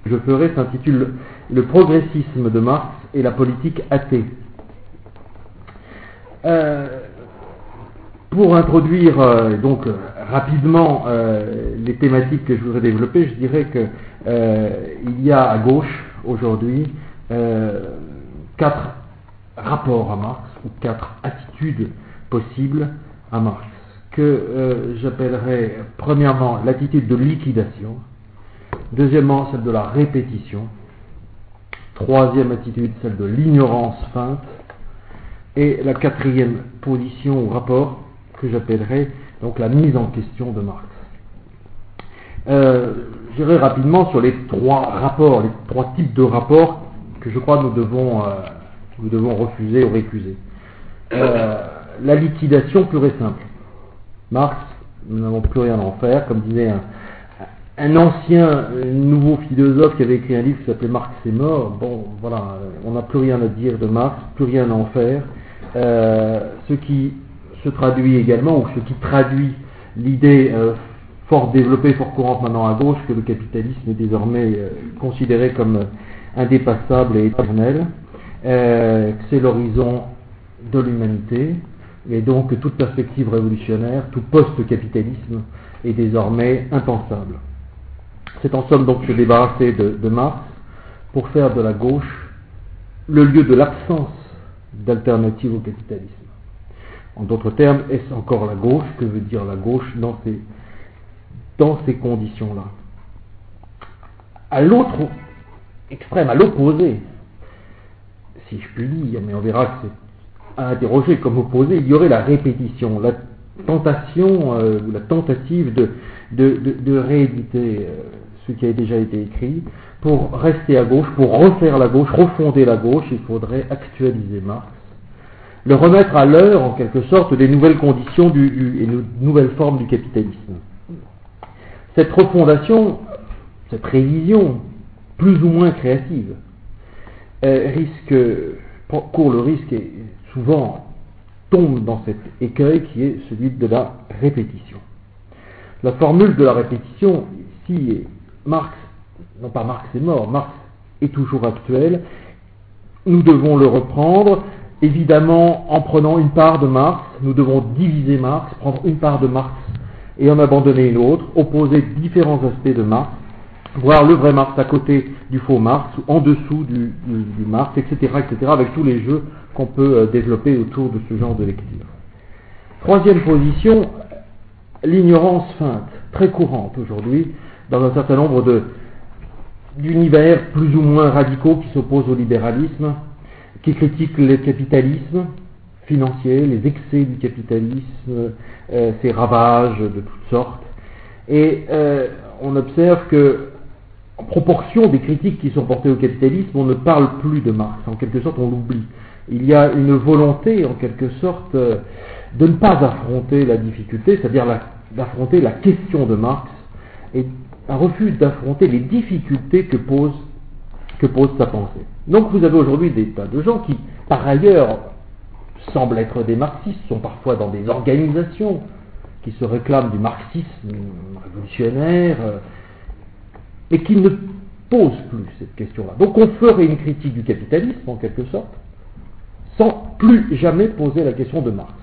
je ferai s'intitule Le progressisme de Marx et la politique athée. Pour introduire rapidement les thématiques que je voudrais développer, je dirais que il y a à gauche aujourd'hui 4 rapports à Marx ou 4 attitudes possibles à Marx que j'appellerais premièrement l'attitude de liquidation, deuxièmement celle de la répétition, troisième attitude celle de l'ignorance feinte, et la quatrième position ou rapport que j'appellerais donc la mise en question de Marx. J'irai rapidement sur les 3 rapports, les 3 types de rapports que je crois nous devons refuser ou récuser. La liquidation pure et simple. Marx, nous n'avons plus rien à en faire, comme disait un nouveau philosophe qui avait écrit un livre qui s'appelait Marx est mort. Bon, voilà, on n'a plus rien à dire de Marx, plus rien à en faire. Ce qui se traduit également, ou ce qui traduit l'idée fort développée, fort courante maintenant à gauche, que le capitalisme est désormais considéré comme indépassable et éternel, que c'est l'horizon de l'humanité, et donc toute perspective révolutionnaire, tout post-capitalisme est désormais impensable. C'est en somme donc se débarrasser de Marx pour faire de la gauche le lieu de l'absence d'alternative au capitalisme. En d'autres termes, est-ce encore la gauche? Que veut dire la gauche dans ces conditions-là? À l'autre extrême, à l'opposé, si je puis dire, mais on verra que c'est à interroger comme opposé, il y aurait la répétition, la tentation ou la tentative de rééditer ce qui a déjà été écrit. Pour rester à gauche, pour refaire la gauche, refonder la gauche, il faudrait actualiser Marx, le remettre à l'heure en quelque sorte des nouvelles conditions et des nouvelles formes du capitalisme. Cette refondation, cette révision, plus ou moins créative, court le risque et souvent tombe dans cet écueil qui est celui de la répétition. La formule de la répétition, ici, est Marx, non pas Marx est mort, Marx est toujours actuel, nous devons le reprendre, évidemment en prenant une part de Marx, nous devons diviser Marx, prendre une part de Marx et en abandonner une autre, opposer différents aspects de Marx, voir le vrai Marx à côté du faux Marx, ou en dessous du Marx, etc., avec tous les jeux qu'on peut développer autour de ce genre de lecture. Troisième position, l'ignorance feinte, très courante aujourd'hui, dans un certain nombre d'univers plus ou moins radicaux qui s'opposent au libéralisme, qui critiquent le capitalisme financier, les excès du capitalisme, ses ravages de toutes sortes. Et on observe que, en proportion des critiques qui sont portées au capitalisme, on ne parle plus de Marx, en quelque sorte on l'oublie. Il y a une volonté, en quelque sorte, de ne pas affronter la difficulté, c'est-à-dire d'affronter la question de Marx, et un refus d'affronter les difficultés que pose sa pensée. Donc vous avez aujourd'hui des tas de gens qui, par ailleurs, semblent être des marxistes, sont parfois dans des organisations qui se réclament du marxisme révolutionnaire, mais qui ne posent plus cette question-là. Donc on ferait une critique du capitalisme, en quelque sorte, sans plus jamais poser la question de Marx.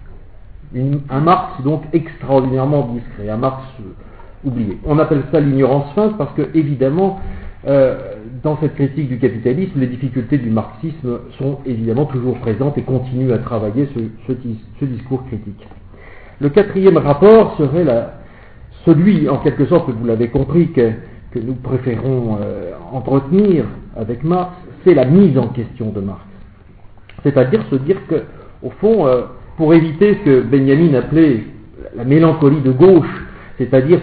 Un Marx donc extraordinairement discret, un Marx oublié. On appelle ça l'ignorance feinte parce que, évidemment, dans cette critique du capitalisme, les difficultés du marxisme sont évidemment toujours présentes et continuent à travailler ce discours critique. Le quatrième rapport serait celui, en quelque sorte, vous l'avez compris, que nous préférons entretenir avec Marx, c'est la mise en question de Marx. C'est-à-dire se dire que, au fond, pour éviter ce que Benjamin appelait la mélancolie de gauche, c'est-à-dire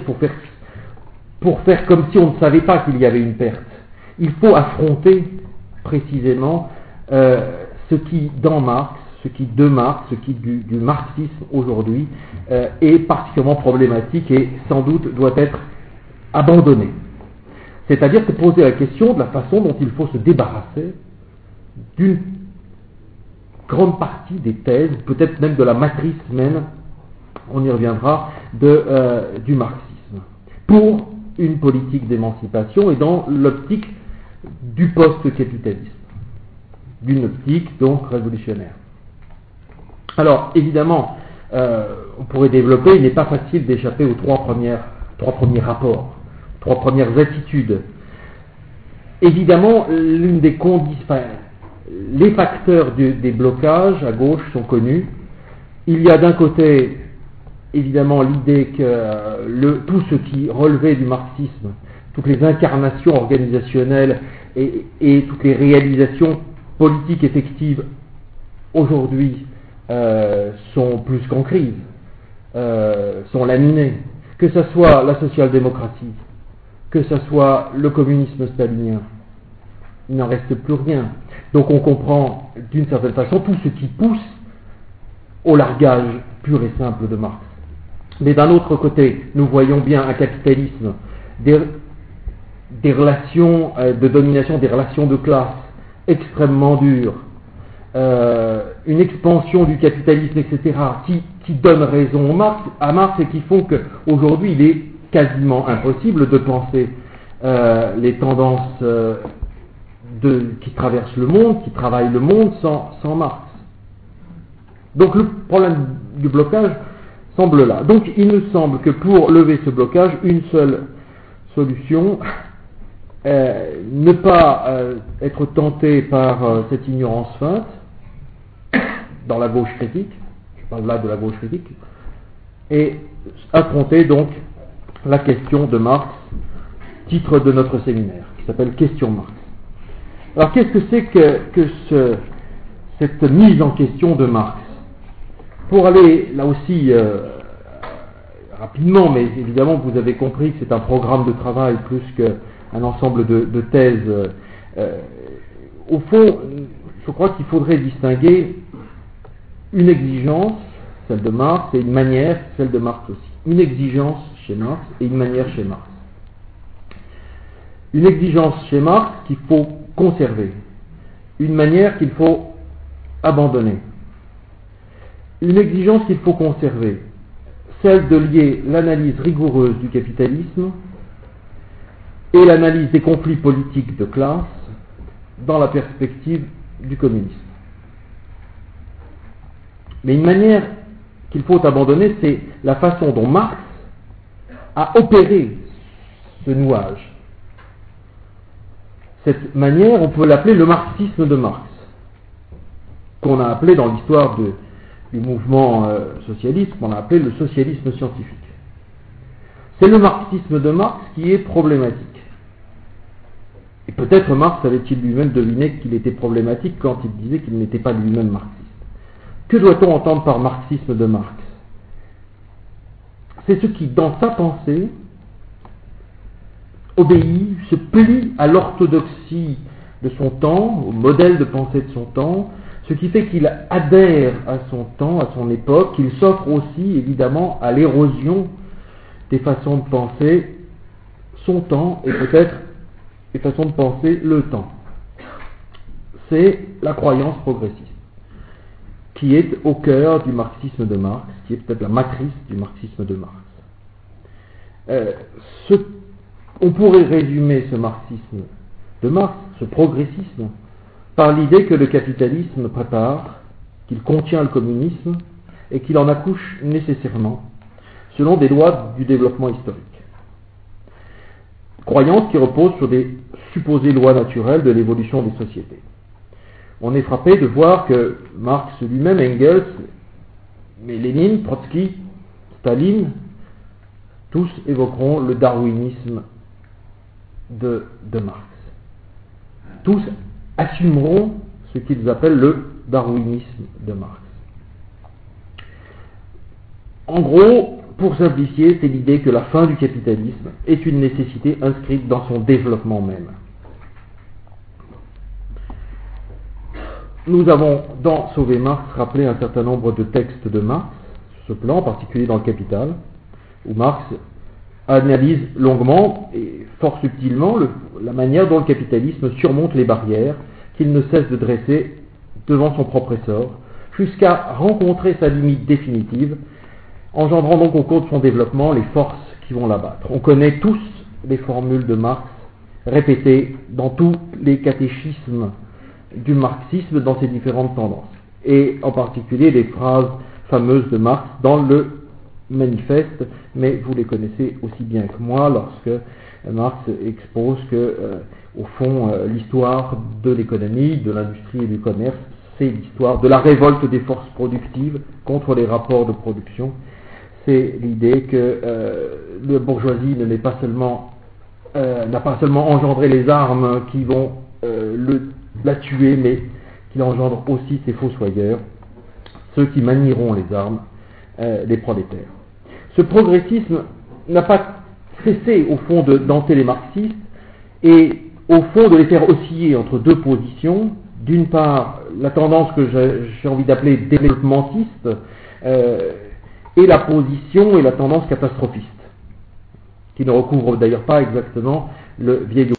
pour faire comme si on ne savait pas qu'il y avait une perte, il faut affronter précisément ce qui, dans Marx, ce qui de Marx, ce qui du marxisme aujourd'hui est particulièrement problématique et sans doute doit être abandonné. C'est-à-dire se poser la question de la façon dont il faut se débarrasser d'une grande partie des thèses, peut-être même de la matrice même, on y reviendra, du marxisme, pour une politique d'émancipation et dans l'optique du post-capitalisme, d'une optique donc révolutionnaire. Alors évidemment, on pourrait développer, il n'est pas facile d'échapper aux trois premiers rapports, trois premières attitudes. Évidemment, les facteurs des blocages à gauche sont connus. Il y a d'un côté, évidemment, l'idée que tout ce qui relevait du marxisme, toutes les incarnations organisationnelles et toutes les réalisations politiques effectives aujourd'hui sont plus qu'en crise, sont laminées. Que ce soit la social-démocratie, que ce soit le communisme stalinien, il n'en reste plus rien. Donc on comprend d'une certaine façon tout ce qui pousse au largage pur et simple de Marx. Mais d'un autre côté, nous voyons bien un capitalisme des relations de domination, des relations de classe extrêmement dures, une expansion du capitalisme, etc., qui donne raison à Marx et qui font qu'aujourd'hui il est quasiment impossible de penser les tendances qui traversent le monde, qui travaillent le monde sans Marx. Donc le problème du blocage semble là. Donc il me semble que pour lever ce blocage, une seule solution, ne pas être tenté par cette ignorance feinte dans la gauche critique, je parle là de la gauche critique, et affronter donc la question de Marx, titre de notre séminaire, qui s'appelle Question Marx. Alors qu'est-ce que c'est que cette mise en question de Marx? Pour aller là aussi rapidement, mais évidemment vous avez compris que c'est un programme de travail plus qu'un ensemble de thèses. Au fond, je crois qu'il faudrait distinguer une exigence, celle de Marx, et une manière, celle de Marx aussi. Une exigence chez Marx et une manière chez Marx. Une exigence chez Marx qu'il faut conserver, une manière qu'il faut abandonner. Une exigence qu'il faut conserver, celle de lier l'analyse rigoureuse du capitalisme et l'analyse des conflits politiques de classe dans la perspective du communisme. Mais une manière qu'il faut abandonner, c'est la façon dont Marx a opéré ce nouage. Cette manière, on peut l'appeler le marxisme de Marx, qu'on a appelé dans l'histoire du mouvement socialiste, qu'on a appelé le socialisme scientifique. C'est le marxisme de Marx qui est problématique. Et peut-être Marx avait-il lui-même deviné qu'il était problématique quand il disait qu'il n'était pas lui-même marxiste. Que doit-on entendre par marxisme de Marx? C'est ce qui, dans sa pensée, obéit, se plie à l'orthodoxie de son temps, au modèle de pensée de son temps, ce qui fait qu'il adhère à son temps, à son époque, qu'il s'offre aussi évidemment à l'érosion des façons de penser son temps et peut-être des façons de penser le temps. C'est la croyance progressiste qui est au cœur du marxisme de Marx, qui est peut-être la matrice du marxisme de Marx. On pourrait résumer ce marxisme de Marx, ce progressisme, par l'idée que le capitalisme prépare, qu'il contient le communisme et qu'il en accouche nécessairement, selon des lois du développement historique. Croyance qui repose sur des supposées lois naturelles de l'évolution des sociétés. On est frappé de voir que Marx lui-même, Engels, mais Lénine, Trotsky, Staline, tous évoqueront le darwinisme de Marx. Tous assumeront ce qu'ils appellent le darwinisme de Marx. En gros, pour simplifier, c'est l'idée que la fin du capitalisme est une nécessité inscrite dans son développement même. Nous avons, dans Sauver Marx, rappelé un certain nombre de textes de Marx, sur ce plan, en particulier dans le Capital, où Marx analyse longuement et fort subtilement la manière dont le capitalisme surmonte les barrières qu'il ne cesse de dresser devant son propre essor, jusqu'à rencontrer sa limite définitive, engendrant donc au cours de son développement les forces qui vont l'abattre. On connaît tous les formules de Marx répétées dans tous les catéchismes du marxisme dans ses différentes tendances, et en particulier les phrases fameuses de Marx dans le manifeste, mais vous les connaissez aussi bien que moi lorsque Marx expose que, au fond, l'histoire de l'économie, de l'industrie et du commerce, c'est l'histoire de la révolte des forces productives contre les rapports de production. C'est l'idée que la bourgeoisie n'a pas seulement engendré les armes qui vont la tuer, mais qu'il engendre aussi ses fossoyeurs, ceux qui manieront les armes, les prolétaires. Ce progressisme n'a pas cessé, au fond, de danter les marxistes et, au fond, de les faire osciller entre deux positions. D'une part, la tendance que j'ai envie d'appeler développmentiste et la position et la tendance catastrophiste, qui ne recouvre d'ailleurs pas exactement le vieil